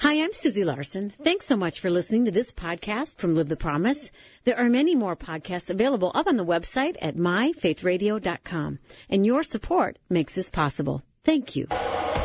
Hi, I'm Susie Larson. Thanks so much for listening to this podcast from Live the Promise. There are many more podcasts available up on the website at myfaithradio.com. And your support makes this possible. Thank you.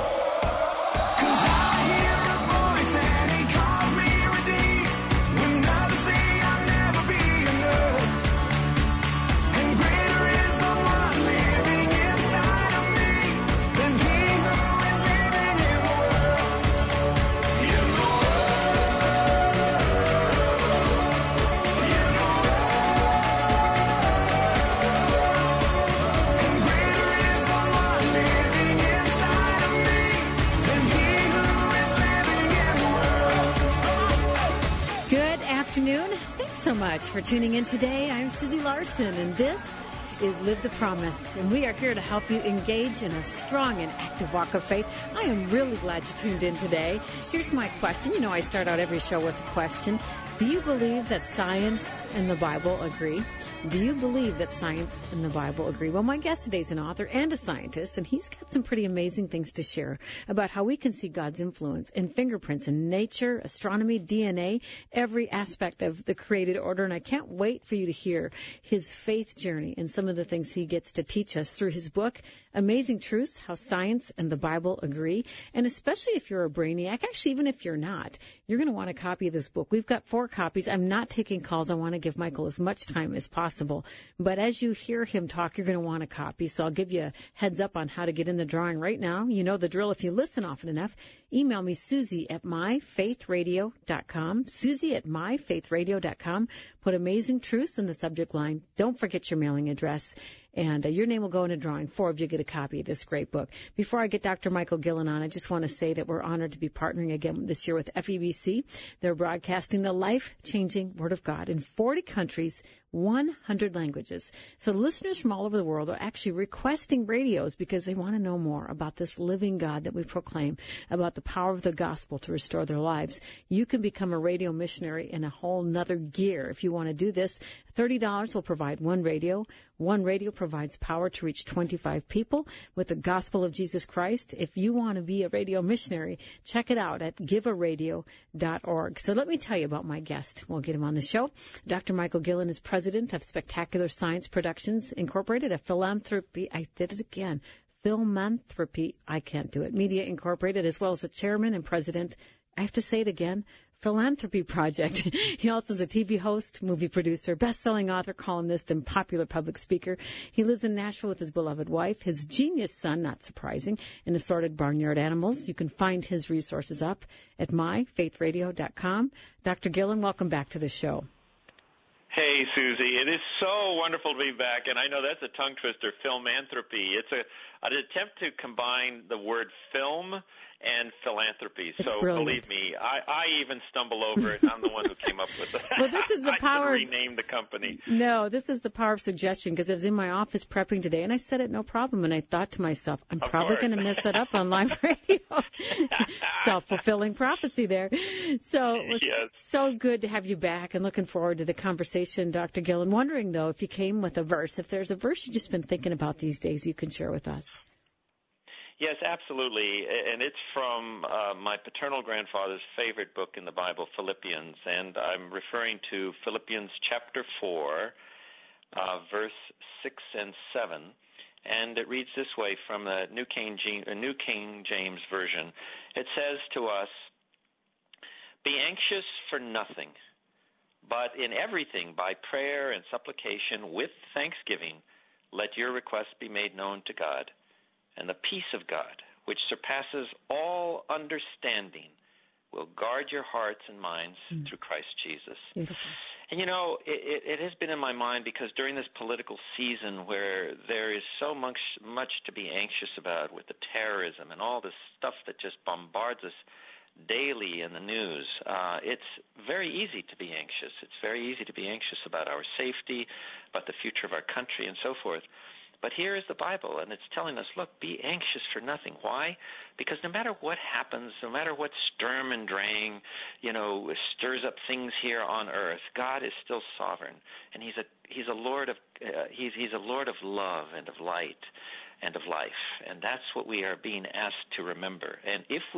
Thanks so much for tuning in today. I'm Susie Larson, and this is Live the Promise, and we are here to help you engage in a strong and active walk of faith. I am really glad you tuned in today. Here's my question. You know, I start out every show with a question. Do you believe that science and the Bible agree? Do you believe that science and the Bible agree? Well, my guest today is an author and a scientist, and he's got some pretty amazing things to share about how we can see God's influence and fingerprints in nature, astronomy, DNA, every aspect of the created order. And I can't wait for you to hear his faith journey and some of the things he gets to teach us through his book, Amazing Truths, How Science and the Bible Agree. And especially if you're a brainiac, actually even if you're not, you're going to want a copy of this book. We've got 4 copies. I'm not taking calls. I want to give Michael as much time as possible. But as you hear him talk, you're going to want a copy. So I'll give you a heads up on how to get in the drawing right now. You know the drill if you listen often enough. Email me, Susie at myfaithradio.com. Susie at myfaithradio.com. Put Amazing Truths in the subject line. Don't forget your mailing address. And your name will go in a drawing. 4 of you get a copy of this great book. Before I get Dr. Michael Gillen on, I just want to say that we're honored to be partnering again this year with FEBC. They're broadcasting the life-changing Word of God in 40 countries, 100 languages. So listeners from all over the world are actually requesting radios because they want to know more about this living God that we proclaim, about the power of the gospel to restore their lives. You can become a radio missionary in a whole nother gear. If you want to do this, $30 will provide one radio. One radio provides power to reach 25 people with the gospel of Jesus Christ. If you want to be a radio missionary, check it out at givearadio.org. So let me tell you about my guest. We'll get him on the show. Dr. Michael Gillen is president of Spectacular Science Productions Incorporated, a philanthropy. I did it again. Philanthropy. I can't do it. Media Incorporated, as well as the chairman and president. I have to say it again. Philanthropy Project. He also is a TV host, movie producer, best-selling author, columnist, and popular public speaker. He lives in Nashville with his beloved wife, his genius son, not surprising, and assorted barnyard animals. You can find his resources up at myfaithradio.com. Dr. Gillen, welcome back to the show. Hey, Susie. It is so wonderful to be back, and I know that's a tongue twister, philanthropy. It's an attempt to combine the word film and philanthropy. It's so brilliant. Believe me, I even stumble over it. I'm the one who came up with it. Well, this is the power. I renamed the company. No, this is the power of suggestion, because I was in my office prepping today, and I said it no problem, and I thought to myself, I'm probably going to mess it up on live radio. Self-fulfilling prophecy there. So it was so good to have you back, and looking forward to the conversation, Dr. Gillen. Wondering, though, if you came with a verse, if there's a verse you've just been thinking about these days you can share with us. Yes, absolutely, and it's from my paternal grandfather's favorite book in the Bible, Philippians, and I'm referring to Philippians chapter 4, verse 6 and 7, and it reads this way from the New King James Version. It says to us, "Be anxious for nothing, but in everything by prayer and supplication with thanksgiving, let your requests be made known to God. And the peace of God, which surpasses all understanding, will guard your hearts and minds through Christ Jesus." Beautiful. And, you know, it has been in my mind because during this political season where there is so much to be anxious about with the terrorism and all this stuff that just bombards us daily in the news, it's very easy to be anxious. It's very easy to be anxious about our safety, about the future of our country, and so forth. But here is the Bible, and it's telling us, look, be anxious for nothing. Why? Because no matter what happens, no matter what Sturm und Drang, stirs up things here on earth, God is still sovereign, and He's a Lord of love and of light and of life, and that's what we are being asked to remember. And if we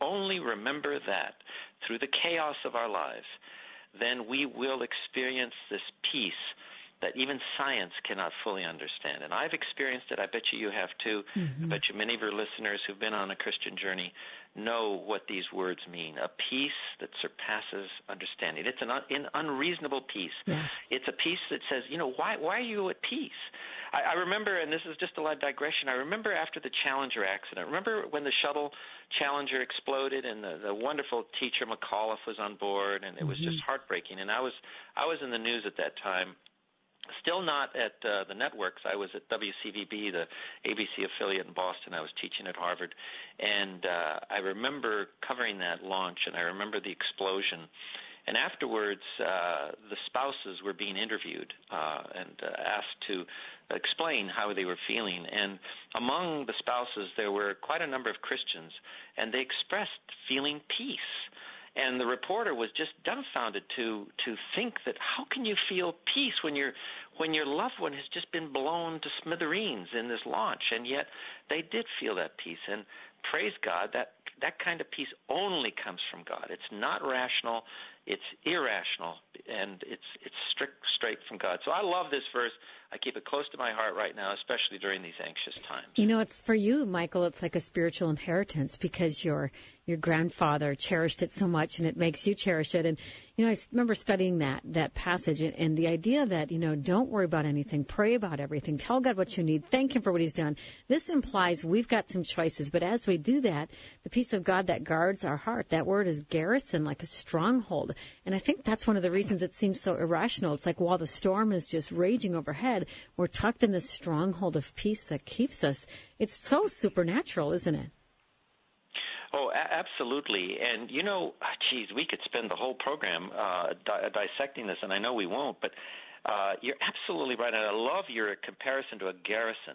only remember that through the chaos of our lives, then we will experience this peace that even science cannot fully understand. And I've experienced it. I bet you have too. I bet you many of your listeners who've been on a Christian journey know what these words mean. A peace that surpasses understanding. It's an unreasonable peace. Yeah. It's a peace that says, why are you at peace? I remember, and this is just a light digression, I remember after the Challenger accident, remember when the shuttle Challenger exploded and the wonderful teacher McAuliffe was on board, and it was just heartbreaking. And I was in the news at that time. Still not at the networks. I was at WCVB, the ABC affiliate in Boston. I was teaching at Harvard. And I remember covering that launch, and I remember the explosion. And afterwards, the spouses were being interviewed and asked to explain how they were feeling. And among the spouses, there were quite a number of Christians, and they expressed feeling peace. And the reporter was just dumbfounded to think that how can you feel peace when your loved one has just been blown to smithereens in this launch? And yet they did feel that peace. And praise God, that kind of peace only comes from God. It's not rational, it's irrational, and it's straight from God. So I love this verse. I keep it close to my heart right now, especially during these anxious times. It's for you, Michael, it's like a spiritual inheritance because your grandfather cherished it so much and it makes you cherish it. And, I remember studying that passage and the idea that, don't worry about anything, pray about everything, tell God what you need, thank Him for what He's done. This implies we've got some choices, but as we do that, the peace of God that guards our heart, that word is garrison, like a stronghold. And I think that's one of the reasons it seems so irrational. It's like while the storm is just raging overhead, we're tucked in this stronghold of peace that keeps us. It's so supernatural, isn't it? Oh, absolutely. And, we could spend the whole program dissecting this, and I know we won't, but you're absolutely right, and I love your comparison to a garrison.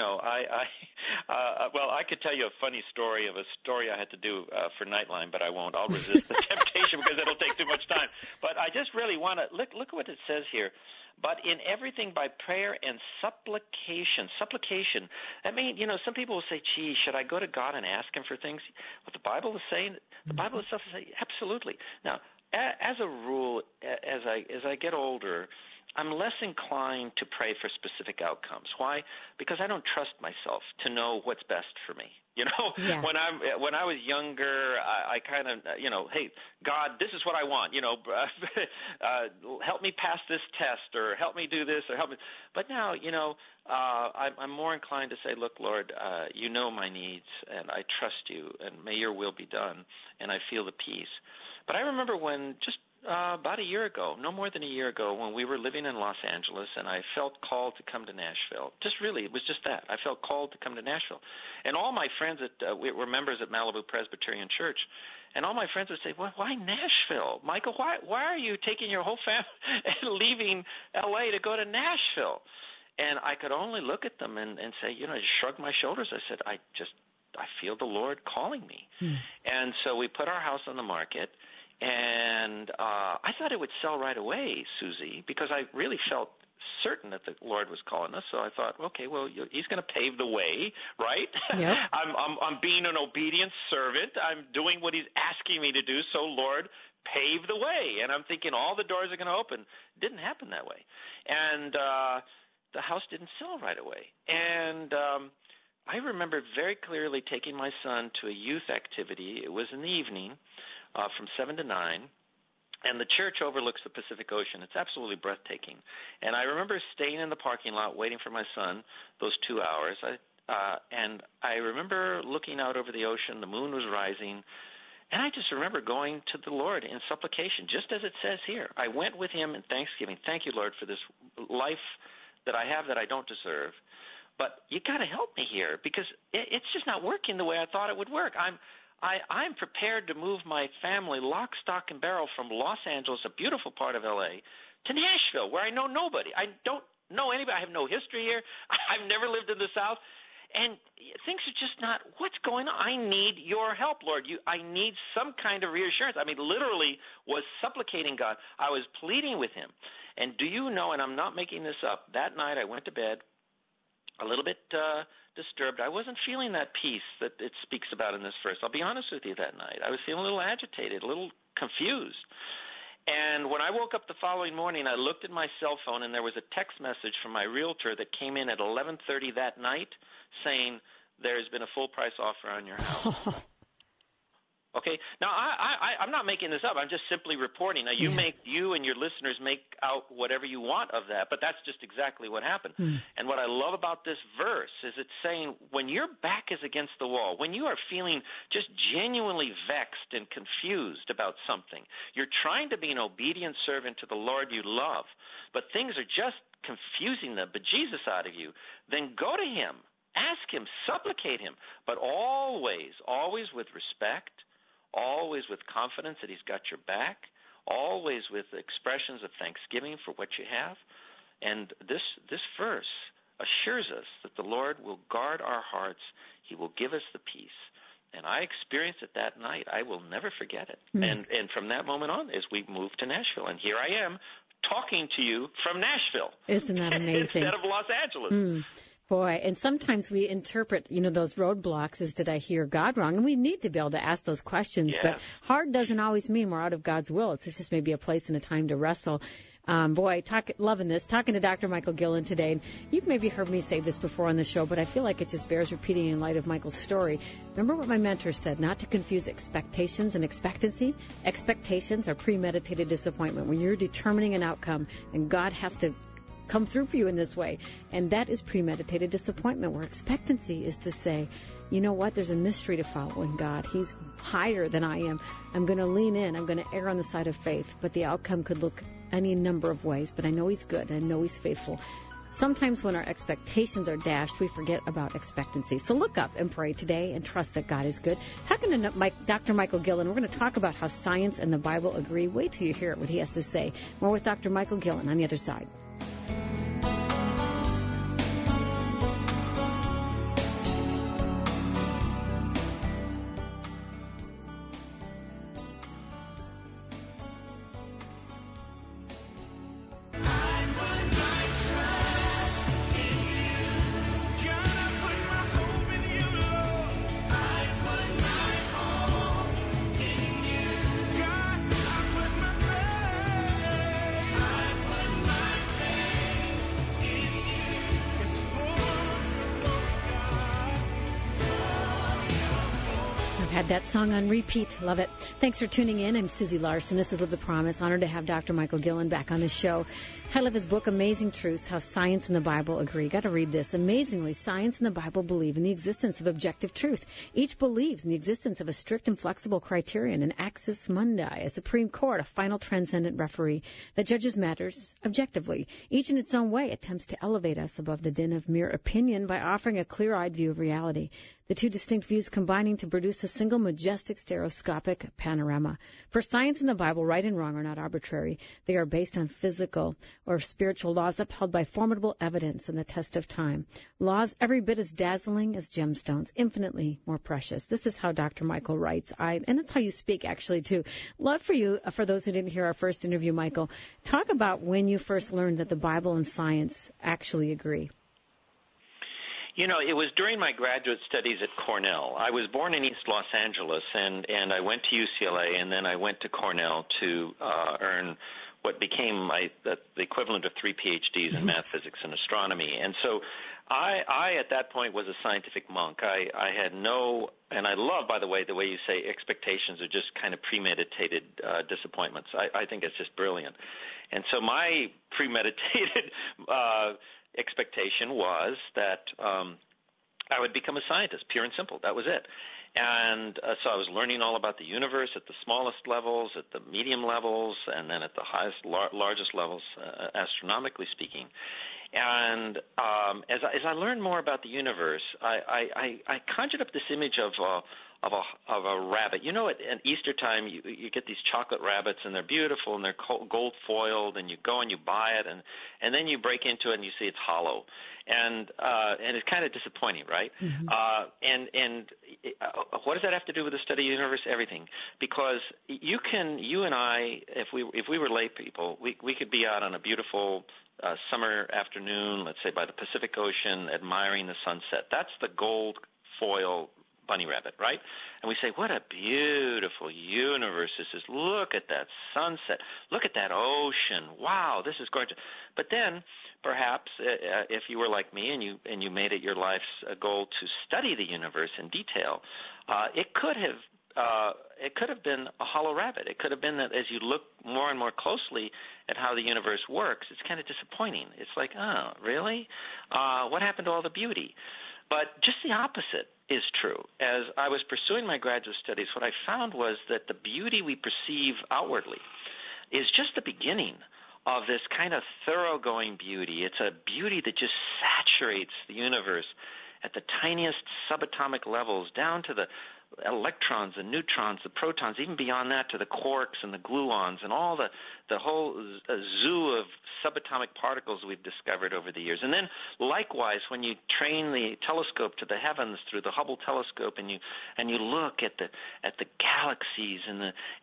I could tell you a funny story of a story I had to do for Nightline, but I won't. I'll resist the temptation because it'll take too much time. But I just really want to look what it says here. But in everything by prayer and supplication. Supplication. I mean, some people will say, gee, should I go to God and ask Him for things? What the Bible is saying, the Bible itself is saying, absolutely. Now, as a rule, as I get older, I'm less inclined to pray for specific outcomes. Why? Because I don't trust myself to know what's best for me. Yeah. When I was younger, I kind of, hey, God, this is what I want. Help me pass this test, or help me do this, or help me. But now, I'm more inclined to say, look, Lord, you know my needs, and I trust you, and may your will be done, and I feel the peace. But I remember when just about a year ago, no more than a year ago, when we were living in Los Angeles, and I felt called to come to Nashville. It was just that. I felt called to come to Nashville. And all my friends were members at Malibu Presbyterian Church, and all my friends would say, well, why Nashville? Michael, why are you taking your whole family and leaving L.A. to go to Nashville? And I could only look at them and say, just shrug my shoulders. I said, I feel the Lord calling me. And so we put our house on the market. And I thought it would sell right away, Susie, because I really felt certain that the Lord was calling us. So I thought, okay, well, He's going to pave the way, right? Yep. I'm being an obedient servant. I'm doing what He's asking me to do. So, Lord, pave the way. And I'm thinking all the doors are going to open. It didn't happen that way. And the house didn't sell right away. And I remember very clearly taking my son to a youth activity. It was in the evening. From 7 to 9, and the church overlooks the Pacific Ocean. It's absolutely breathtaking. And I remember staying in the parking lot waiting for my son those 2 hours, and I remember looking out over the ocean. The moon was rising, and I just remember going to the Lord in supplication, just as it says here. I went with Him in thanksgiving. Thank you, Lord, for this life that I have that I don't deserve. But you got to help me here, because it's just not working the way I thought it would work. I'm prepared to move my family lock, stock, and barrel from Los Angeles, a beautiful part of L.A., to Nashville, where I know nobody. I don't know anybody. I have no history here. I've never lived in the South. And things are just not, what's going on? I need your help, Lord. I need some kind of reassurance. I mean, literally was supplicating God. I was pleading with Him. And do you know, and I'm not making this up, that night I went to bed. a little bit disturbed. I wasn't feeling that peace that it speaks about in this verse. I'll be honest with you, that night. I was feeling a little agitated, a little confused. And when I woke up the following morning, I looked at my cell phone, and there was a text message from my realtor that came in at 11:30 that night saying, there's been a full price offer on your house. Okay. Now, I'm not making this up. I'm just simply reporting. Now, you and your listeners make out whatever you want of that, but that's just exactly what happened. And what I love about this verse is it's saying when your back is against the wall, when you are feeling just genuinely vexed and confused about something, you're trying to be an obedient servant to the Lord you love, but things are just confusing the bejesus out of you, then go to Him. Ask Him, supplicate Him, but always with respect, always with confidence that He's got your back, always with expressions of thanksgiving for what you have. And this verse assures us that the Lord will guard our hearts. He will give us the peace. And I experienced it that night. I will never forget it. And from that moment on, as we moved to Nashville, and here I am talking to you from Nashville. Isn't that amazing? Instead of Los Angeles. Boy, and sometimes we interpret, those roadblocks as, did I hear God wrong? And we need to be able to ask those questions. Yes. But hard doesn't always mean we're out of God's will. It's just maybe a place and a time to wrestle. Loving this, talking to Dr. Michael Gillen today. And you've maybe heard me say this before on the show, but I feel like it just bears repeating in light of Michael's story. Remember what my mentor said, not to confuse expectations and expectancy. Expectations are premeditated disappointment, when you're determining an outcome and God has to come through for you in this way. And that is premeditated disappointment, where expectancy is to say, you know what, there's a mystery to following God. He's higher than I am. I'm going to lean in. I'm going to err on the side of faith. But the outcome could look any number of ways. But I know He's good. I know He's faithful. Sometimes when our expectations are dashed, we forget about expectancy. So look up and pray today and trust that God is good. Talking to Dr. Michael Gillen, we're going to talk about how science and the Bible agree. Wait till you hear what he has to say. More with Dr. Michael Gillen on the other side. That song on repeat. Love it. Thanks for tuning in. I'm Susie Larson. This is Live the Promise. Honored to have Dr. Michael Gillen back on the show. Title of his book, Amazing Truths, How Science and the Bible Agree. Got to read this. Amazingly, science and the Bible believe in the existence of objective truth. Each believes in the existence of a strict and flexible criterion, an axis mundi, a supreme court, a final transcendent referee that judges matters objectively. Each in its own way attempts to elevate us above the din of mere opinion by offering a clear-eyed view of reality. The two distinct views combining to produce a single majestic stereoscopic panorama. For science and the Bible, right and wrong are not arbitrary. They are based on physical or spiritual laws upheld by formidable evidence and the test of time. Laws every bit as dazzling as gemstones, infinitely more precious. This is how Dr. Michael writes. And that's how you speak, actually, too. Love for you, for those who didn't hear our first interview, Michael, talk about when you first learned that the Bible and science actually agree. It was during my graduate studies at Cornell. I was born in East Los Angeles, and I went to UCLA, and then I went to Cornell to earn what became the equivalent of 3 PhDs in math, physics, and astronomy. And so I at that point, was a scientific monk. I had no, and I love, by the way you say expectations are just kind of premeditated disappointments. I think it's just brilliant. And so my premeditated expectation was that I would become a scientist, pure and simple. That was it. And so I was learning all about the universe at the smallest levels, at the medium levels, and then at the highest, largest levels, astronomically speaking. And as I learned more about the universe, I conjured up this image of a rabbit. At Easter time, you get these chocolate rabbits, and they're beautiful, and they're gold foiled, and you go and you buy it, and then you break into it, and you see it's hollow. And it's kind of disappointing, right? Mm-hmm. And what does that have to do with the study of the universe? Everything. Because you and I, if we were lay people, we could be out on a beautiful summer afternoon, let's say by the Pacific Ocean, admiring the sunset. That's the gold foil bunny rabbit, right? And we say, what a beautiful universe this is. Look at that sunset. Look at that ocean. Wow, this is gorgeous. But then, perhaps, if you were like me and you made it your life's goal to study the universe in detail, it could have been a hollow rabbit. It could have been that as you look more and more closely at how the universe works, it's kind of disappointing. It's like, oh, really? What happened to all the beauty? But just the opposite is true. As I was pursuing my graduate studies, what I found was that the beauty we perceive outwardly is just the beginning of this kind of thoroughgoing beauty. It's a beauty that just saturates the universe at the tiniest subatomic levels, down to the electrons, the neutrons, the protons, even beyond that to the quarks and the gluons and all the whole zoo of subatomic particles we've discovered over the years. And then likewise, when you train the telescope to the heavens through the Hubble telescope and you look at the galaxies and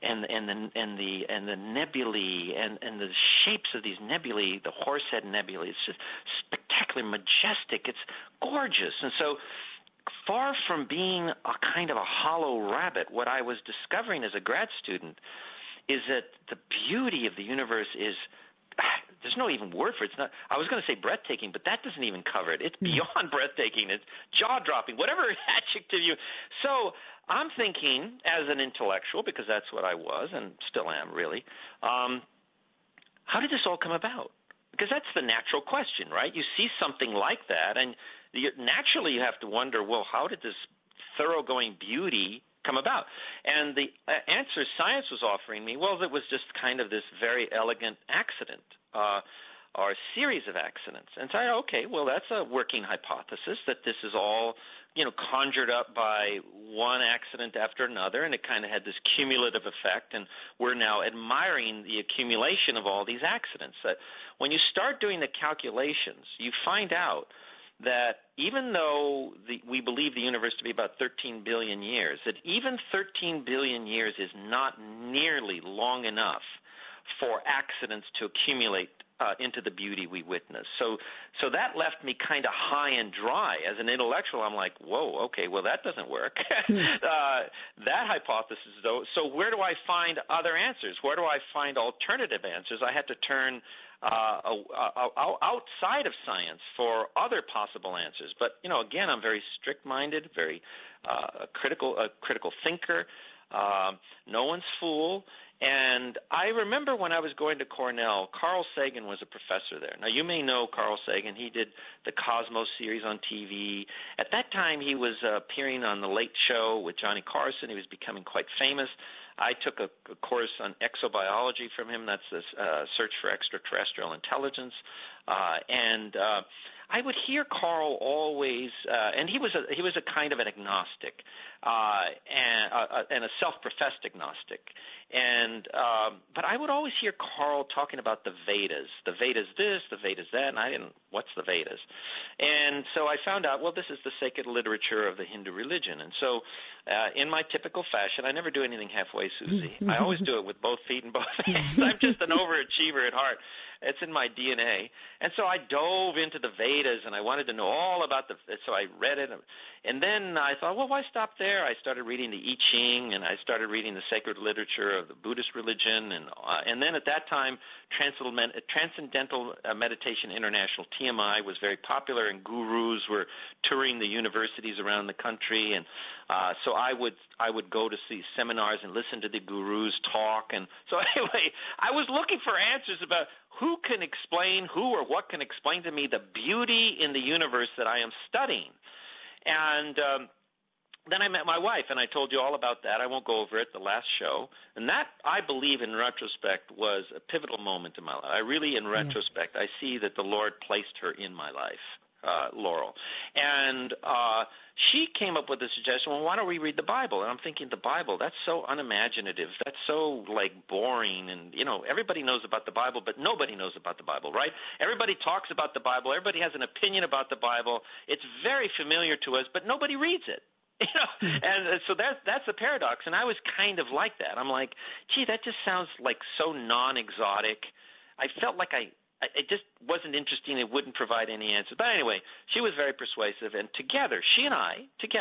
the nebulae and the shapes of these nebulae, the Horsehead Nebulae, it's just spectacular, majestic, it's gorgeous. And so far from being a kind of a hollow rabbit, what I was discovering as a grad student is that the beauty of the universe is, there's no even word for it. It's not, I was going to say breathtaking, but that doesn't even cover it. It's beyond breathtaking. It's jaw-dropping, whatever adjective you. So I'm thinking, as an intellectual, because that's what I was and still am really, how did this all come about? Because that's the natural question, right? You see something like that, and naturally you have to wonder, well, how did this thoroughgoing beauty come about? And the answer science was offering me, well, it was just kind of this very elegant accident, or a series of accidents. And so, okay, well, that's a working hypothesis, that this is all, conjured up by one accident after another, and it kind of had this cumulative effect, and we're now admiring the accumulation of all these accidents. When you start doing the calculations, you find out that even though we believe the universe to be about 13 billion years, that even 13 billion years is not nearly long enough for accidents to accumulate into the beauty we witness. So that left me kind of high and dry. As an intellectual, I'm like, whoa, okay, well, that doesn't work. That hypothesis, though, so where do I find other answers? Where do I find alternative answers? I had to turn outside of science for other possible answers. But, again, I'm very strict-minded, very critical thinker. No one's fool. And I remember when I was going to Cornell, Carl Sagan was a professor there. Now, you may know Carl Sagan. He did the Cosmos series on TV. At that time, he was appearing on The Late Show with Johnny Carson. He was becoming quite famous. I took a course on exobiology from him. That's the search for extraterrestrial intelligence. I would hear Carl always, and he was a kind of an agnostic, and a self-professed agnostic. But I would always hear Carl talking about the Vedas. The Vedas this, the Vedas that, and what's the Vedas? And so I found out, well, this is the sacred literature of the Hindu religion. And so in my typical fashion, I never do anything halfway, Susie. I always do it with both feet and both hands. I'm just an overachiever at heart. It's in my DNA. And so I dove into the Vedas, and I wanted to know all about so I read it. And then I thought, well, why stop there? I started reading the I Ching, and I started reading the sacred literature of the Buddhist religion. And then at that time, Transcendental Meditation International, TMI, was very popular, and gurus were touring the universities around the country. And so I would go to see seminars and listen to the gurus talk. And so anyway, I was looking for answers about who can explain, who or what can explain to me the beauty in the universe that I am studying. And then I met my wife, and I told you all about that. I won't go over it, the last show. And that, I believe, in retrospect, was a pivotal moment in my life. I really, in retrospect, I see that the Lord placed her in my life, Laurel. And she came up with the suggestion, well, why don't we read the Bible? And I'm thinking, the Bible, that's so unimaginative. That's so, boring. And, everybody knows about the Bible, but nobody knows about the Bible, right? Everybody talks about the Bible. Everybody has an opinion about the Bible. It's very familiar to us, but nobody reads it. And so that's the paradox. And I was kind of like that. I'm like, gee, that just sounds like so non-exotic. I felt like it just wasn't interesting. It wouldn't provide any answer. But anyway, she was very persuasive, and together, she and I,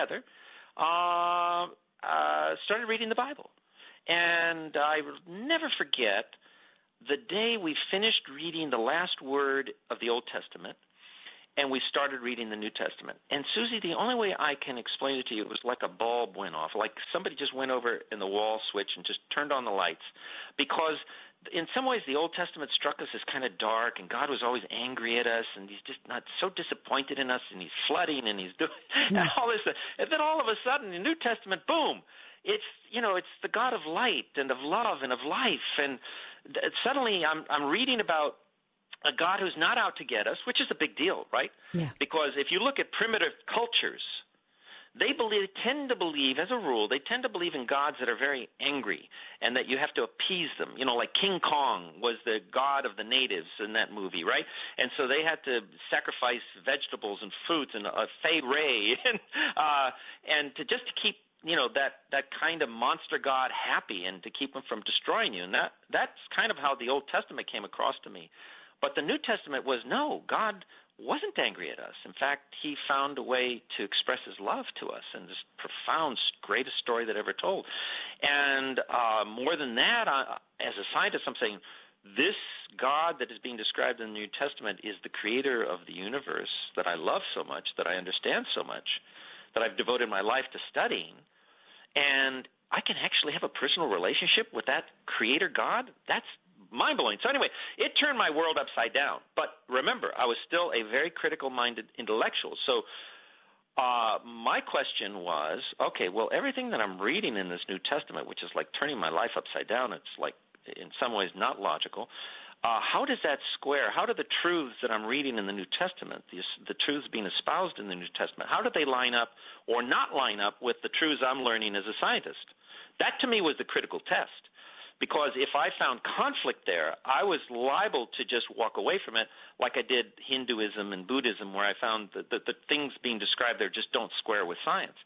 started reading the Bible. And I will never forget the day we finished reading the last word of the Old Testament, and we started reading the New Testament. And, Susie, the only way I can explain it to you, it was like a bulb went off, like somebody just went over in the wall switch and just turned on the lights. Because in some ways the Old Testament struck us as kind of dark, and God was always angry at us, and he's just not so disappointed in us, and he's flooding, and he's doing and all this. And then all of a sudden, the New Testament, boom, it's the God of light and of love and of life. And suddenly I'm reading about a God who's not out to get us, which is a big deal, right? Yeah. Because if you look at primitive cultures, they tend to believe, as a rule, in gods that are very angry and that you have to appease them. Like King Kong was the god of the natives in that movie, right? And so they had to sacrifice vegetables and fruits and a fey ray and to keep that kind of monster god happy and to keep him from destroying you. And that's kind of how the Old Testament came across to me. But the New Testament was, no, God wasn't angry at us. In fact, he found a way to express his love to us in this profound, greatest story that ever told. And more than that, as a scientist, I'm saying this God that is being described in the New Testament is the creator of the universe that I love so much, that I understand so much, that I've devoted my life to studying. And I can actually have a personal relationship with that creator God. That's mind-blowing. So anyway, it turned my world upside down. But remember, I was still a very critical-minded intellectual. So my question was, okay, well, everything that I'm reading in this New Testament, which is like turning my life upside down, it's like in some ways not logical. How does that square? How do the truths that I'm reading in the New Testament, the truths being espoused in the New Testament, how do they line up or not line up with the truths I'm learning as a scientist? That, to me, was the critical test. Because if I found conflict there, I was liable to just walk away from it like I did Hinduism and Buddhism, where I found that the things being described there just don't square with science.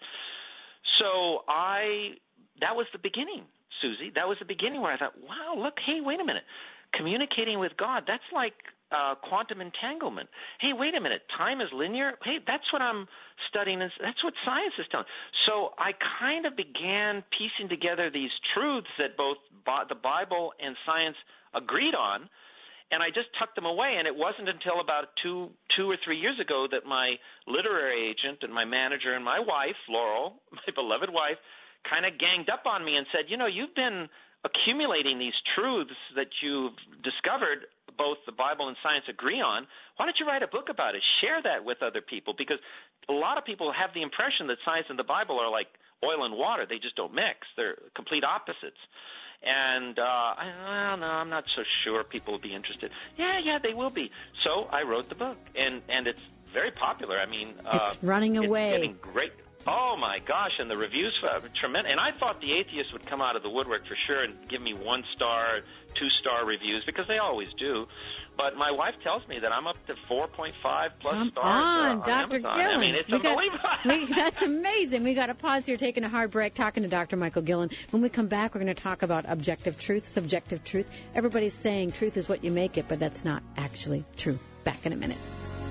So that was the beginning, Susie. That was the beginning where I thought, wow, look, hey, wait a minute. Communicating with God, that's like quantum entanglement. Hey, wait a minute, time is linear? Hey, that's what I'm studying. That's what science is telling. So I kind of began piecing together these truths that both the Bible and science agreed on, and I just tucked them away. And it wasn't until about two or 3 years ago that my literary agent and my manager and my wife, Laurel, my beloved wife, kind of ganged up on me and said, you've been accumulating these truths that you've discovered both the Bible and science agree on. Why don't you write a book about it? Share that with other people, because a lot of people have the impression that science and the Bible are like oil and water. They just don't mix. They're complete opposites. And no, I'm not so sure people will be interested. Yeah, they will be. So I wrote the book, and it's very popular. I mean, it's running away. It's getting great. Oh, my gosh, and the reviews are tremendous. And I thought the atheists would come out of the woodwork for sure and give me 1-star, 2-star reviews, because they always do. But my wife tells me that I'm up to 4.5+ stars on Dr. Amazon. Gillen. I mean, it's unbelievable. That's amazing. We got to pause here, taking a hard break, talking to Dr. Michael Gillen. When we come back, we're going to talk about objective truth, subjective truth. Everybody's saying truth is what you make it, but that's not actually true. Back in a minute.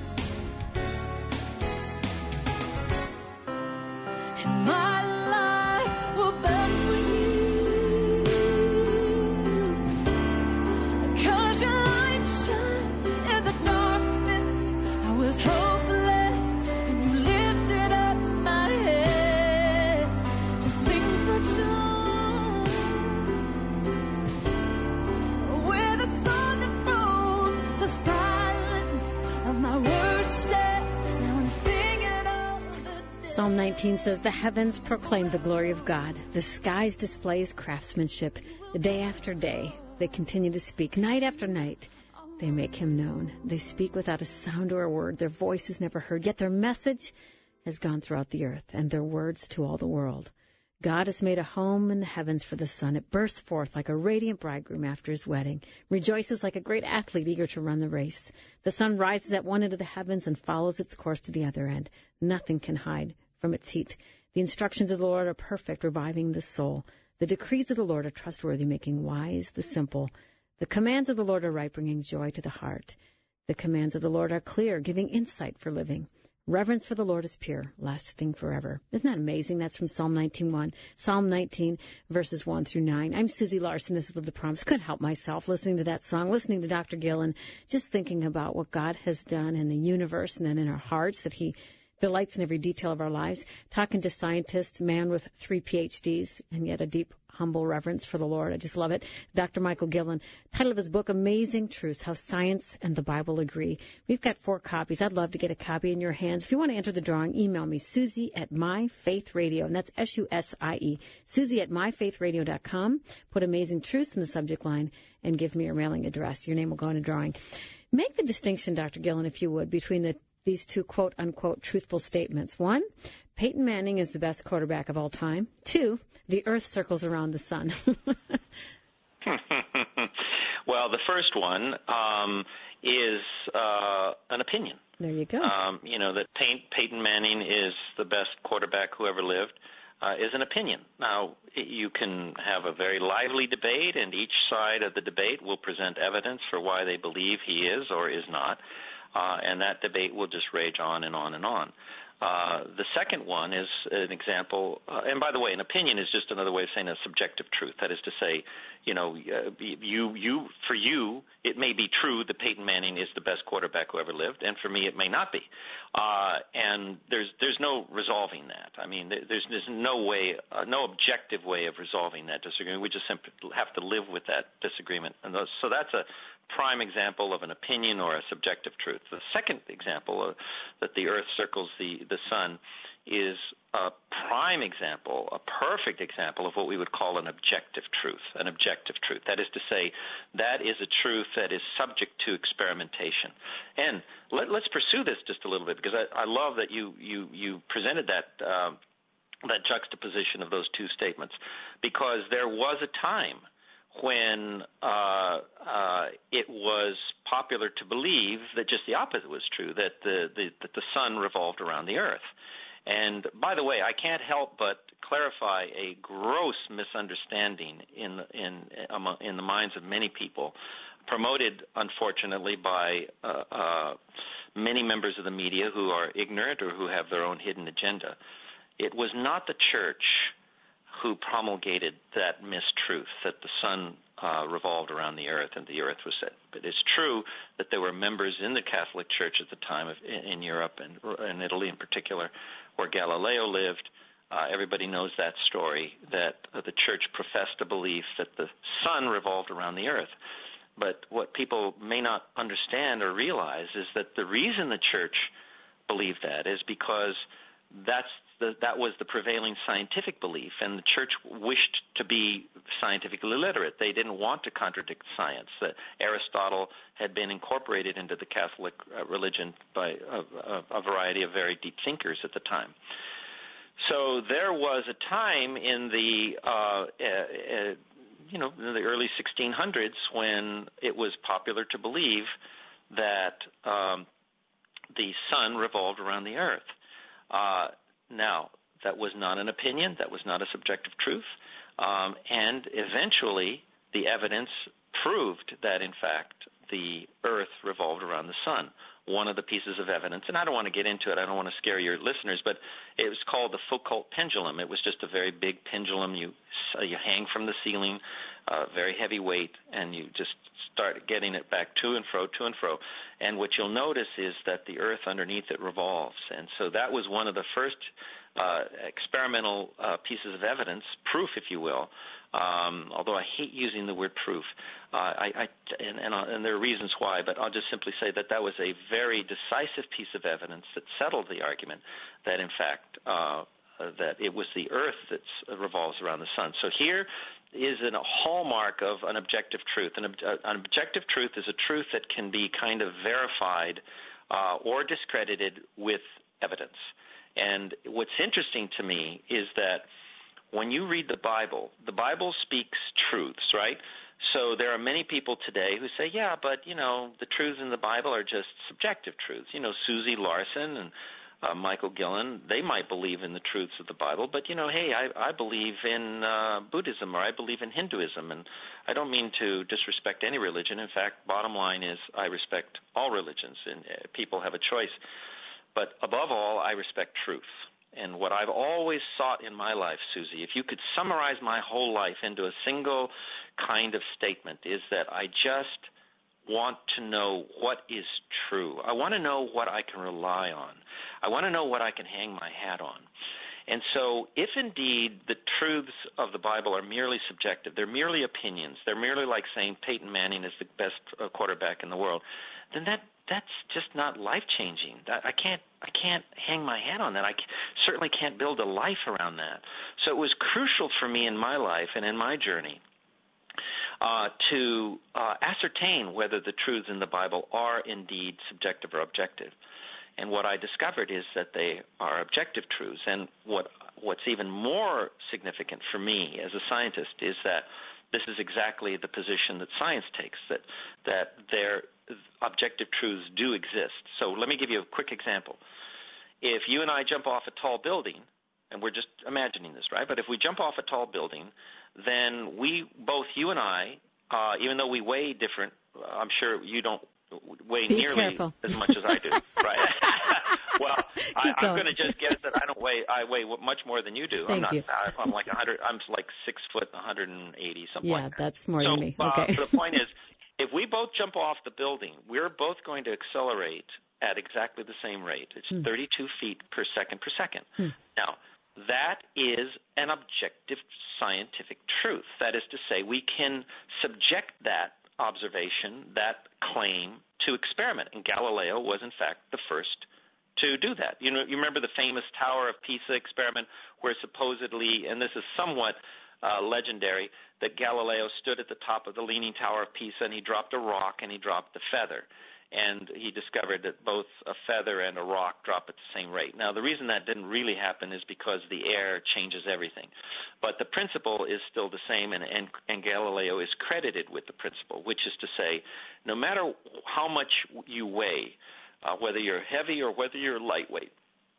My life will burn for you, 'cause your light shine in the darkness. I was hopeless, and you lifted up my head to sing for joy. With a song that broke the silence of my worship, now I'm singing all the day. Psalm 19 says, the heavens proclaim the glory of God. The skies display his craftsmanship. Day after day, they continue to speak. Night after night, they make him known. They speak without a sound or a word. Their voice is never heard, yet their message has gone throughout the earth, and their words to all the world. God has made a home in the heavens for the sun. It bursts forth like a radiant bridegroom after his wedding, rejoices like a great athlete eager to run the race. The sun rises at one end of the heavens and follows its course to the other end. Nothing can hide from its heat. The instructions of the Lord are perfect, reviving the soul. The decrees of the Lord are trustworthy, making wise the simple. The commands of the Lord are right, bringing joy to the heart. The commands of the Lord are clear, giving insight for living. Reverence for the Lord is pure, lasting forever. Isn't that amazing? That's from Psalm 19, verses 1 through 9. I'm Susie Larson. This is Live the Promise. Couldn't help myself listening to that song, listening to Dr. Gillen, just thinking about what God has done in the universe and then in our hearts, that He delights in every detail of our lives, talking to scientist, man with 3 PhDs, and yet a deep, humble reverence for the Lord. I just love it. Dr. Michael Gillen, title of his book, Amazing Truths, How Science and the Bible Agree. We've got 4 copies. I'd love to get a copy in your hands. If you want to enter the drawing, email me, Susie@myfaithradio, and that's SUSIE, Susie@myfaithradio.com. Put Amazing Truths in the subject line and give me your mailing address. Your name will go in a drawing. Make the distinction, Dr. Gillen, if you would, between these 2 quote-unquote truthful statements. 1, Peyton Manning is the best quarterback of all time. 2, the earth circles around the sun. Well, the first one is an opinion. There you go. That Peyton Manning is the best quarterback who ever lived is an opinion. Now, you can have a very lively debate, and each side of the debate will present evidence for why they believe he is or is not. And that debate will just rage on and on and on. The second one is an example, and by the way, an opinion is just another way of saying a subjective truth. That is to say, for you, it may be true that Peyton Manning is the best quarterback who ever lived, and for me, it may not be. And there's no resolving that. I mean, there's no way, no objective way of resolving that disagreement. We just simply have to live with that disagreement. And so that's a prime example of an opinion or a subjective truth. The second example that the earth circles the sun is a prime example, a perfect example of what we would call an objective truth. An objective truth. That is to say, that is a truth that is subject to experimentation. And let's pursue this just a little bit, because I love that you presented that juxtaposition of those 2 statements, because there was a time when it was popular to believe that just the opposite was true, that the sun revolved around the earth. And by the way, I can't help but clarify a gross misunderstanding in the minds of many people, promoted, unfortunately, by many members of the media who are ignorant or who have their own hidden agenda. It was not the church who promulgated that mistruth that the sun revolved around the earth and the earth was set. But it's true that there were members in the Catholic Church at the time in Europe and in Italy in particular, where Galileo lived. Everybody knows that story, that the church professed a belief that the sun revolved around the earth. But what people may not understand or realize is that the reason the church believed that is because that was the prevailing scientific belief, and the church wished to be scientifically literate. They didn't want to contradict science. Aristotle had been incorporated into the Catholic religion by a variety of very deep thinkers at the time. So there was a time in the early 1600s when it was popular to believe that the sun revolved around the earth. Now, that was not an opinion. That was not a subjective truth. And eventually, the evidence proved that, in fact, the earth revolved around the sun. One of the pieces of evidence, and I don't want to get into it, I don't want to scare your listeners, but it was called the Foucault pendulum. It was just a very big pendulum. You hang from the ceiling, very heavy weight, and you just start getting it back to and fro. And what you'll notice is that the earth underneath it revolves. And so that was one of the first experimental pieces of evidence, proof, if you will, although I hate using the word proof, and there are reasons why, but I'll just simply say that that was a very decisive piece of evidence that settled the argument that, in fact, that it was the earth that revolves around the sun. So here is a hallmark of an objective truth. An objective truth is a truth that can be kind of verified or discredited with evidence. And what's interesting to me is that when you read the Bible speaks truths, right? So there are many people today who say, yeah, but, the truths in the Bible are just subjective truths. Susie Larson and Michael Gillen, they might believe in the truths of the Bible, but, hey, I believe in Buddhism, or I believe in Hinduism, and I don't mean to disrespect any religion. In fact, bottom line is I respect all religions, and people have a choice. But above all, I respect truth. And what I've always sought in my life, Susie, if you could summarize my whole life into a single kind of statement, is that I just want to know what is true. I want to know what I can rely on. I want to know what I can hang my hat on. And so if indeed the truths of the Bible are merely subjective, they're merely opinions, they're merely like saying Peyton Manning is the best quarterback in the world, then that's just not life-changing. I can't hang my hat on that. I certainly can't build a life around that. So it was crucial for me in my life and in my journey to ascertain whether the truths in the Bible are indeed subjective or objective. And what I discovered is that they are objective truths. And what's even more significant for me as a scientist is that this is exactly the position that science takes, that their objective truths do exist. So let me give you a quick example. If you and I jump off a tall building, and we're just imagining this, right? But if we jump off a tall building, then both you and I, even though we weigh different, I'm sure you don't weigh nearly as much as I do, right? Well, I'm going to just guess that I weigh much more than you do. I'm like 100. I'm like 6 foot, 180, something like that. Yeah, that's more than me. Okay. So the point is, if we both jump off the building, we're both going to accelerate at exactly the same rate. It's 32 feet per second per second. Now, that is an objective scientific truth. That is to say, we can subject that observation, that claim, to experiment. And Galileo was, in fact, the first to do that. You remember the famous Tower of Pisa experiment where supposedly, and this is somewhat legendary, that Galileo stood at the top of the Leaning Tower of Pisa and he dropped a rock and he dropped a feather. And he discovered that both a feather and a rock drop at the same rate. Now, the reason that didn't really happen is because the air changes everything. But the principle is still the same, and Galileo is credited with the principle, which is to say, no matter how much you weigh, whether you're heavy or whether you're lightweight,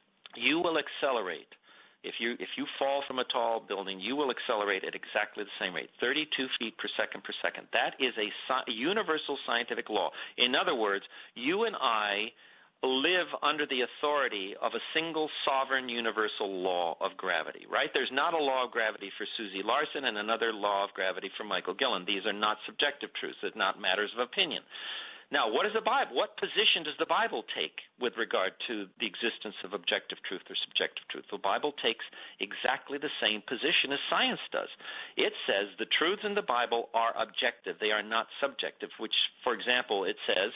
you will accelerate. If you fall from a tall building, you will accelerate at exactly the same rate, 32 feet per second per second. That is a universal scientific law. In other words, you and I live under the authority of a single sovereign universal law of gravity, right? There's not a law of gravity for Susie Larson and another law of gravity for Michael Gillen. These are not subjective truths. They're not matters of opinion. Now, what is the Bible? What position does the Bible take with regard to the existence of objective truth or subjective truth? The Bible takes exactly the same position as science does. It says the truths in the Bible are objective. They are not subjective, which, for example, it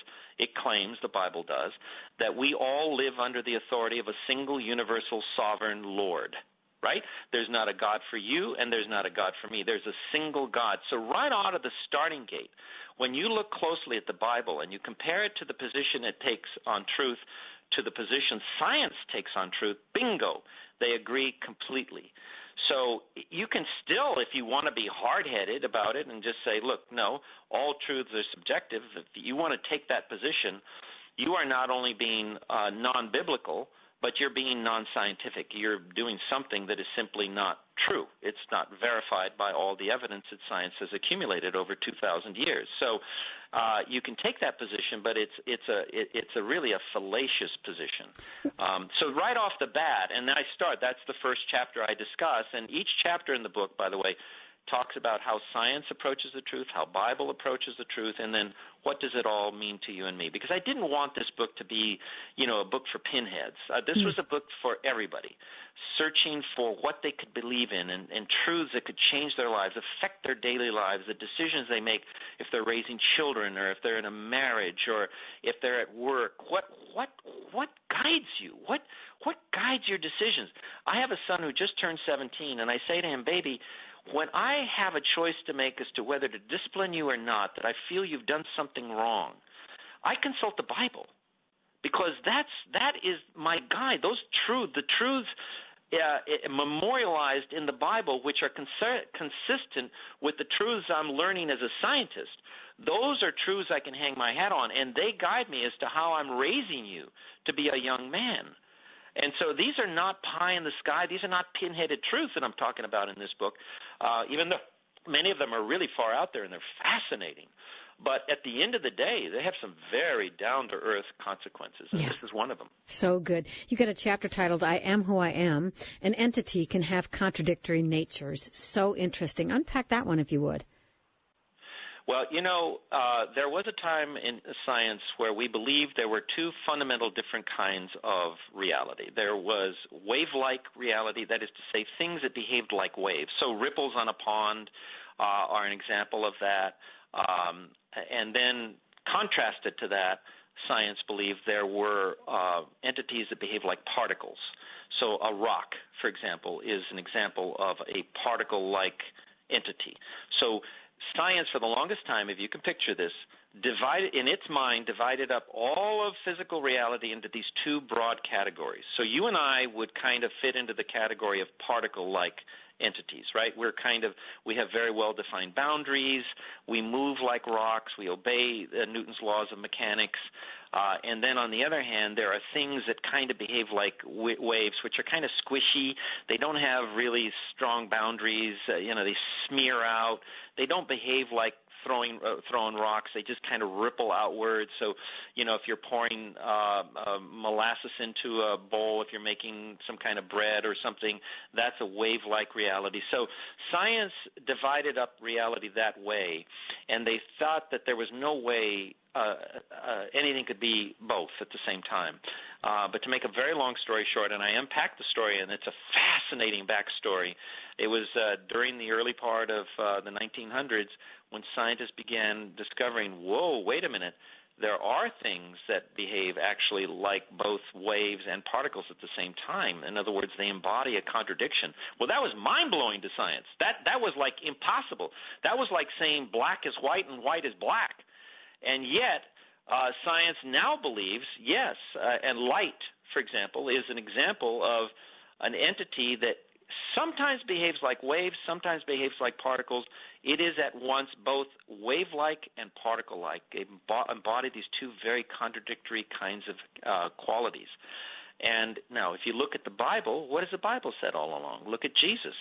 claims, the Bible does, that we all live under the authority of a single universal sovereign Lord. Right? There's not a God for you and there's not a God for me. There's a single God. So right out of the starting gate, when you look closely at the Bible and you compare it to the position it takes on truth to the position science takes on truth, bingo, they agree completely. So you can still, if you want to be hard-headed about it and just say, look, no, all truths are subjective. If you want to take that position, you are not only being non-biblical, but you're being non-scientific. You're doing something that is simply not true. It's not verified by all the evidence that science has accumulated over 2,000 years. So you can take that position, but it's really a fallacious position. So right off the bat, and then that's the first chapter I discuss, and each chapter in the book, by the way, talks about how science approaches the truth, how Bible approaches the truth, and then what does it all mean to you and me? Because I didn't want this book to be, a book for pinheads. This was a book for everybody, searching for what they could believe in and truths that could change their lives, affect their daily lives, the decisions they make if they're raising children or if they're in a marriage or if they're at work. What guides you? What guides your decisions? I have a son who just turned 17, and I say to him, baby, when I have a choice to make as to whether to discipline you or not, that I feel you've done something wrong, I consult the Bible because that is my guide. The truths memorialized in the Bible, which are consistent with the truths I'm learning as a scientist, those are truths I can hang my hat on, and they guide me as to how I'm raising you to be a young man. And so these are not pie in the sky. These are not pinheaded truths that I'm talking about in this book, even though many of them are really far out there and they're fascinating. But at the end of the day, they have some very down-to-earth consequences, and this is one of them. So good. You got a chapter titled, I Am Who I Am. An entity can have contradictory natures. So interesting. Unpack that one if you would. Well, there was a time in science where we believed there were two fundamental different kinds of reality. There was wave-like reality, that is to say, things that behaved like waves. So ripples on a pond are an example of that. And then contrasted to that, science believed there were entities that behave like particles. So a rock, for example, is an example of a particle-like entity. So science, for the longest time, if you can picture this, divided up all of physical reality into these two broad categories. So you and I would kind of fit into the category of particle-like entities, right? We have very well-defined boundaries. We move like rocks. We obey Newton's laws of mechanics. And then on the other hand, there are things that kind of behave like waves, which are kind of squishy. They don't have really strong boundaries. They smear out. They don't behave like throwing rocks. They just kind of ripple outwards. So, if you're pouring molasses into a bowl, if you're making some kind of bread or something, that's a wave-like reality. So science divided up reality that way, and they thought that there was no way anything could be both at the same time. But to make a very long story short, and I unpacked the story, and it's a fascinating backstory. It was during the early part of the 1900s when scientists began discovering, whoa, wait a minute, there are things that behave actually like both waves and particles at the same time. In other words, they embody a contradiction. Well, that was mind-blowing to science. That was like impossible. That was like saying black is white and white is black. And yet, science now believes, yes, and light, for example, is an example of an entity that sometimes behaves like waves, sometimes behaves like particles. It is at once both wave-like and particle-like. They embody these two very contradictory kinds of qualities. And now, if you look at the Bible, what has the Bible said all along? Look at Jesus.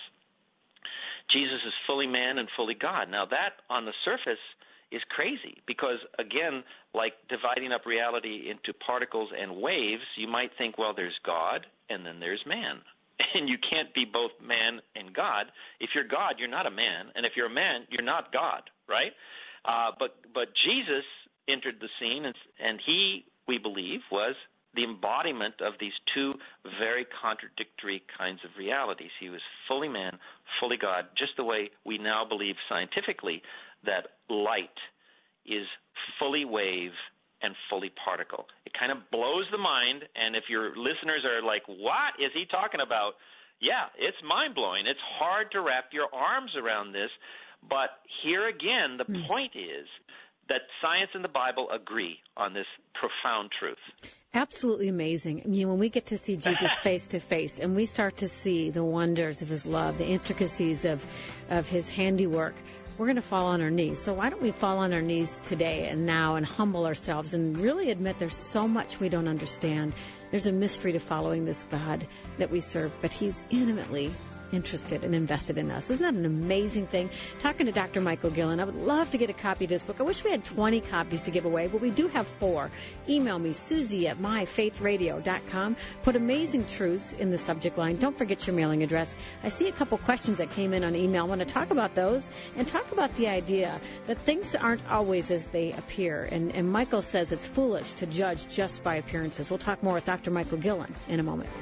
Jesus is fully man and fully God. Now, that on the surface is crazy because, again, like dividing up reality into particles and waves, you might think, well, there's God and then there's man. And you can't be both man and God. If you're God, you're not a man. And if you're a man, you're not God, right? But Jesus entered the scene, and he, we believe, was the embodiment of these two very contradictory kinds of realities. He was fully man, fully God, just the way we now believe scientifically that light is fully wave and fully particle. It kind of blows the mind, and if your listeners are like, what is he talking about? Yeah, it's mind-blowing. It's hard to wrap your arms around this, but here again, the point is that science and the Bible agree on this profound truth. Absolutely amazing. I mean, when we get to see Jesus face to face and we start to see the wonders of his love, the intricacies of his handiwork, we're going to fall on our knees. So why don't we fall on our knees today and now and humble ourselves and really admit there's so much we don't understand. There's a mystery to following this God that we serve, but he's intimately interested and invested in us. Isn't that an amazing thing? Talking to Dr. Michael Gillen, I would love to get a copy of this book. I wish we had 20 copies to give away, but we do have 4. Email me, Susie@myfaithradio.com. Put Amazing Truths in the subject line. Don't forget your mailing address. I see a couple questions that came in on email. I want to talk about those and talk about the idea that things aren't always as they appear. And Michael says it's foolish to judge just by appearances. We'll talk more with Dr. Michael Gillen in a moment.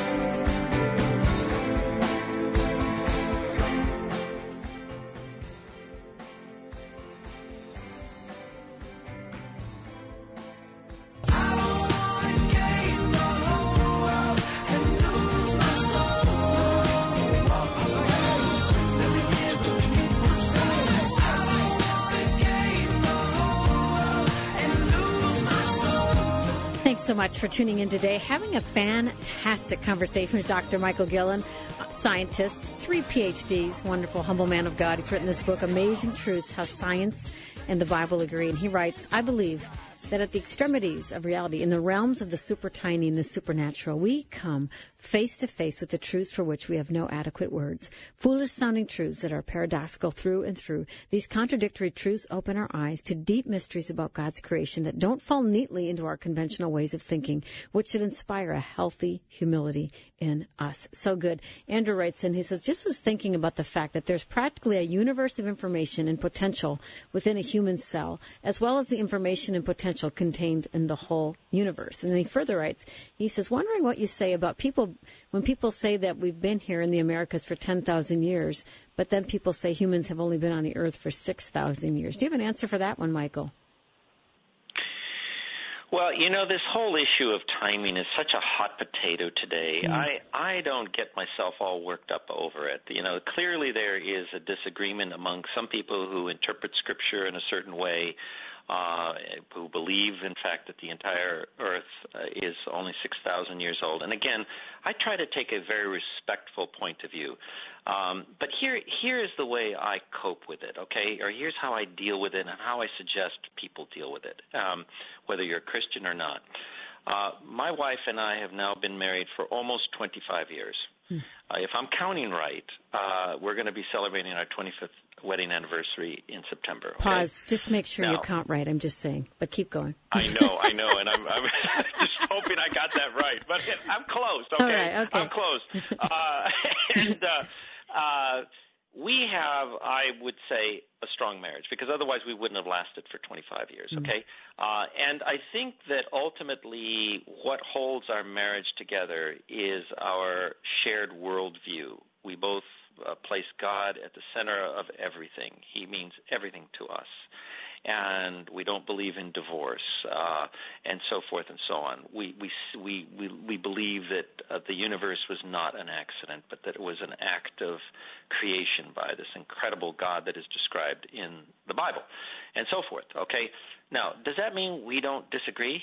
So much for tuning in today. Having a fantastic conversation with Dr. Michael Gillen, scientist, 3 PhDs, wonderful, humble man of God. He's written this book, Amazing Truths, How Science and the Bible Agree. And he writes, I believe that at the extremities of reality, in the realms of the super tiny and the supernatural, we come face to face with the truths for which we have no adequate words. Foolish-sounding truths that are paradoxical through and through. These contradictory truths open our eyes to deep mysteries about God's creation that don't fall neatly into our conventional ways of thinking, which should inspire a healthy humility in us. So good. Andrew writes in, he says, just was thinking about the fact that there's practically a universe of information and potential within a human cell, as well as the information and potential contained in the whole universe. And then he further writes, he says, wondering what you say about people, when people say that we've been here in the Americas for 10,000 years, but then people say humans have only been on the earth for 6,000 years. Do you have an answer for that one, Michael? Well, this whole issue of timing is such a hot potato today. I don't get myself all worked up over it. Clearly there is a disagreement among some people who interpret Scripture in a certain way, who believe, in fact, that the entire earth is only 6,000 years old. And again, I try to take a very respectful point of view. But here is the way I cope with it, okay? Or here's how I deal with it and how I suggest people deal with it, whether you're a Christian or not. My wife and I have now been married for almost 25 years. If I'm counting right, we're going to be celebrating our 25th wedding anniversary in September. Okay? Pause. Just make sure you count right. I'm just saying. But keep going. I know. And I'm just hoping I got that right. But I'm close, okay? All right, okay. I'm close. We have, I would say, a strong marriage, because otherwise we wouldn't have lasted for 25 years, okay? And I think that ultimately what holds our marriage together is our shared worldview. We both place God at the center of everything. He means everything to us. And we don't believe in divorce, and so forth and so on. We believe that the universe was not an accident, but that it was an act of creation by this incredible God that is described in the Bible, and so forth. Okay. Now, does that mean we don't disagree?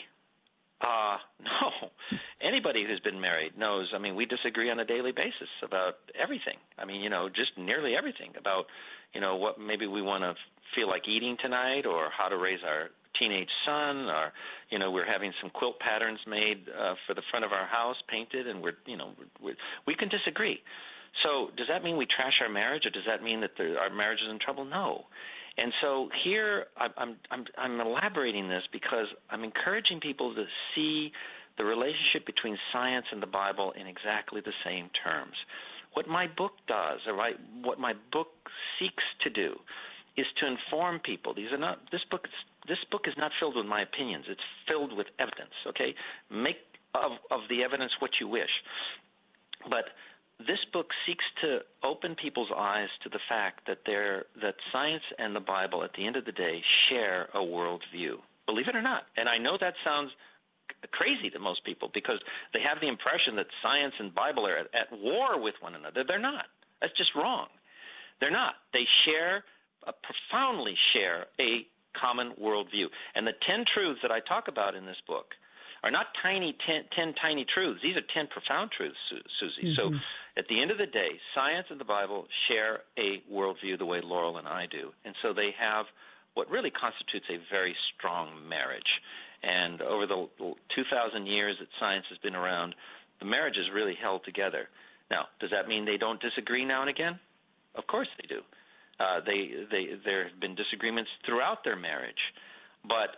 No. Anybody who's been married knows, we disagree on a daily basis about everything. Just nearly everything about, what maybe we want to feel like eating tonight, or how to raise our teenage son, or, we're having some quilt patterns made for the front of our house, painted, and we can disagree. So does that mean we trash our marriage, or does that mean that our marriage is in trouble? No. And so here I'm elaborating this because I'm encouraging people to see the relationship between science and the Bible in exactly the same terms. What my book does, or what my book seeks to do, is to inform people. This book is not filled with my opinions. It's filled with evidence. Okay, make of the evidence what you wish, but this book seeks to open people's eyes to the fact that science and the Bible, at the end of the day, share a worldview. Believe it or not. And I know that sounds crazy to most people, because they have the impression that science and Bible are at war with one another. They're not. That's just wrong. They're not. They profoundly share a common worldview. And the 10 truths that I talk about in this book are not 10 tiny truths. These are 10 profound truths, Susie. Mm-hmm. So at the end of the day, science and the Bible share a worldview the way Laurel and I do. And so they have what really constitutes a very strong marriage. And over the 2,000 years that science has been around, the marriage is really held together. Now, does that mean they don't disagree now and again? Of course they do. There have been disagreements throughout their marriage. But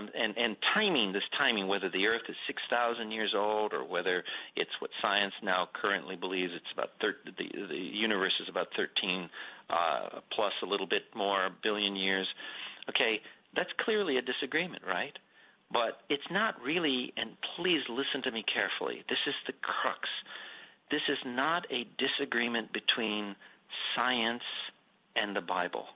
this timing, whether the Earth is 6,000 years old, or whether it's what science now currently believes, it's about the universe is about 13 plus a little bit more billion years. Okay, that's clearly a disagreement, right? But it's not really, and please listen to me carefully. This is the crux. This is not a disagreement between science and the Bible.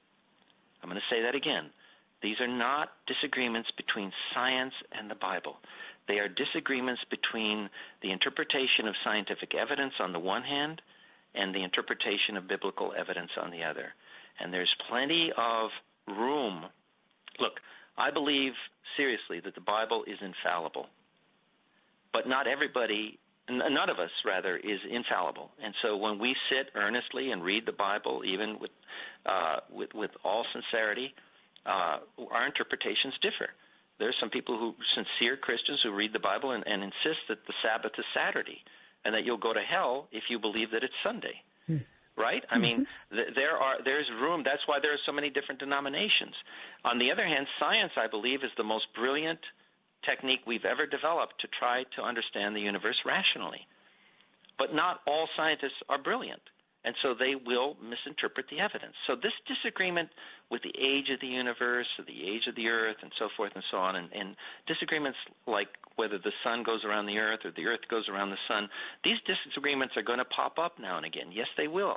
I'm going to say that again. These are not disagreements between science and the Bible. They are disagreements between the interpretation of scientific evidence on the one hand and the interpretation of biblical evidence on the other. And there's plenty of room. Look, I believe seriously that the Bible is infallible. But none of us, is infallible. And so when we sit earnestly and read the Bible, even with all sincerity, our interpretations differ. There's some people who, sincere Christians, who read the Bible and insist that the Sabbath is Saturday and that you'll go to hell if you believe that it's Sunday. Right? I mean, there's room. That's why there are so many different denominations. On the other hand, science, I believe, is the most brilliant technique we've ever developed to try to understand the universe rationally. But not all scientists are brilliant, and so they will misinterpret the evidence. So this disagreement with the age of the universe, or the age of the earth, and so forth and so on, and disagreements like whether the sun goes around the earth or the earth goes around the sun, these disagreements are going to pop up now and again. Yes, they will.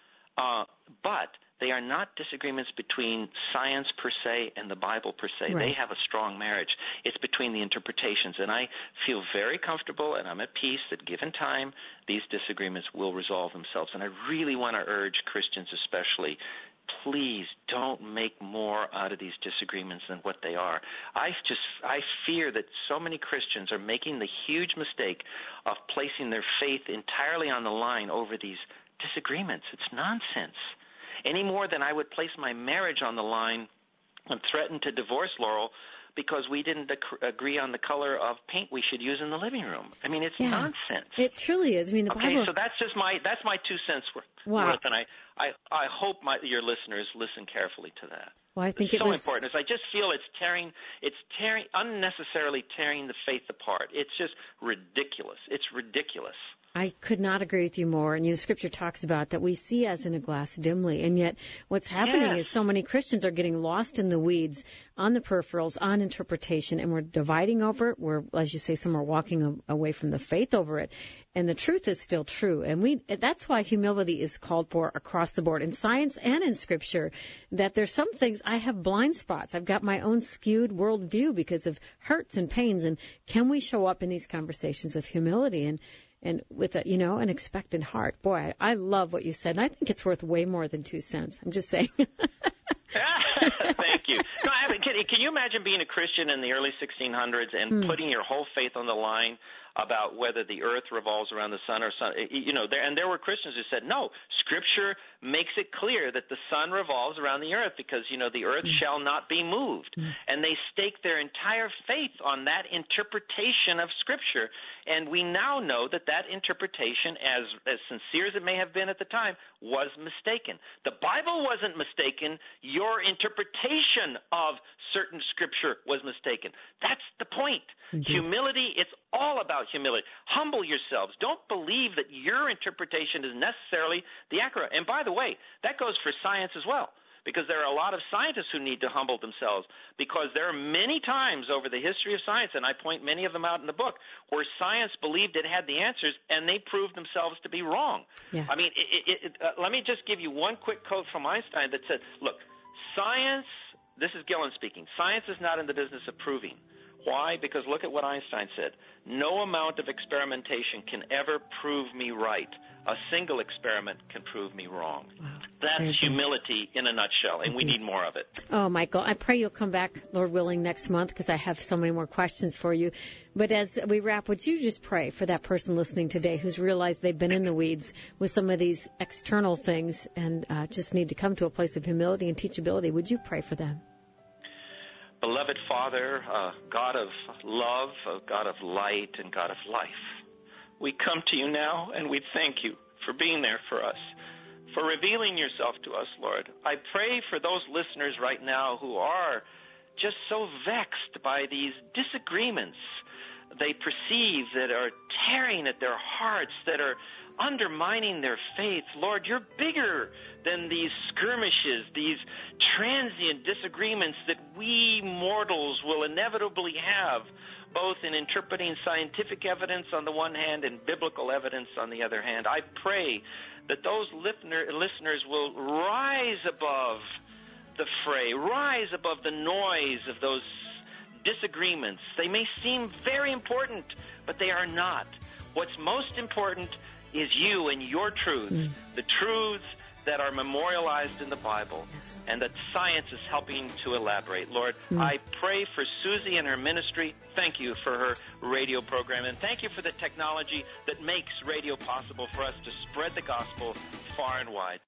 But they are not disagreements between science per se and the Bible per se. Right. They have a strong marriage. It's between the interpretations. And I feel very comfortable and I'm at peace that given time, these disagreements will resolve themselves. And I really want to urge Christians especially, please don't make more out of these disagreements than what they are. I fear that so many Christians are making the huge mistake of placing their faith entirely on the line over these disagreements. It's nonsense. Any more than I would place my marriage on the line and threaten to divorce Laurel because we didn't agree on the color of paint we should use in the living room. I mean, it's nonsense. It truly is. I mean, the Bible. Okay, so that's my 2 cents worth. Wow. And I hope your listeners listen carefully to that. Well, I think it's so important. I just feel it's unnecessarily tearing the faith apart. It's just ridiculous. It's ridiculous. I could not agree with you more. And Scripture talks about that we see as in a glass dimly. And yet what's happening is so many Christians are getting lost in the weeds, on the peripherals, on interpretation, and we're dividing over it. We're, as you say, some are walking away from the faith over it. And the truth is still true. And that's why humility is called for across the board in science and in Scripture, that there's some things I have blind spots. I've got my own skewed worldview because of hurts and pains. And can we show up in these conversations with humility and with an expectant heart? Boy, I love what you said, and I think it's worth way more than 2 cents. I'm just saying. Thank you. No, can you imagine being a Christian in the early 1600s and putting your whole faith on the line about whether the earth revolves around the sun or sun? There were Christians who said, no, Scripture makes it clear that the sun revolves around the earth because, the earth shall not be moved. And they staked their entire faith on that interpretation of Scripture. And we now know that interpretation, as sincere as it may have been at the time, was mistaken. The Bible wasn't mistaken. Your interpretation of certain Scripture was mistaken. That's the point. Humility, it's all about humility. Humble yourselves. Don't believe that your interpretation is necessarily the accurate. And by the way, that goes for science as well, because there are a lot of scientists who need to humble themselves, because there are many times over the history of science, and I point many of them out in the book, where science believed it had the answers, and they proved themselves to be wrong. Yeah. I mean, let me just give you one quick quote from Einstein that said, look, science, this is Gillen speaking, science is not in the business of proving. Why? Because look at what Einstein said. No amount of experimentation can ever prove me right. A single experiment can prove me wrong. Wow. That's humility in a nutshell, and we need more of it. Oh, Michael, I pray you'll come back, Lord willing, next month, because I have so many more questions for you. But as we wrap, would you just pray for that person listening today who's realized they've been in the weeds with some of these external things and just need to come to a place of humility and teachability? Would you pray for them? Beloved Father, God of love, God of light, and God of life, we come to you now and we thank you for being there for us, for revealing yourself to us, Lord. I pray for those listeners right now who are just so vexed by these disagreements they perceive that are tearing at their hearts, that are undermining their faith. Lord, you're bigger than these skirmishes, these transient disagreements that we mortals will inevitably have, both in interpreting scientific evidence on the one hand and biblical evidence on the other hand. I pray that those listeners will rise above the fray, rise above the noise of those disagreements. They may seem very important, but they are not. What's most important is you and your truths, the truths that are memorialized in the Bible, and that science is helping to elaborate. Lord, I pray for Susie and her ministry. Thank you for her radio program, and thank you for the technology that makes radio possible for us to spread the gospel far and wide.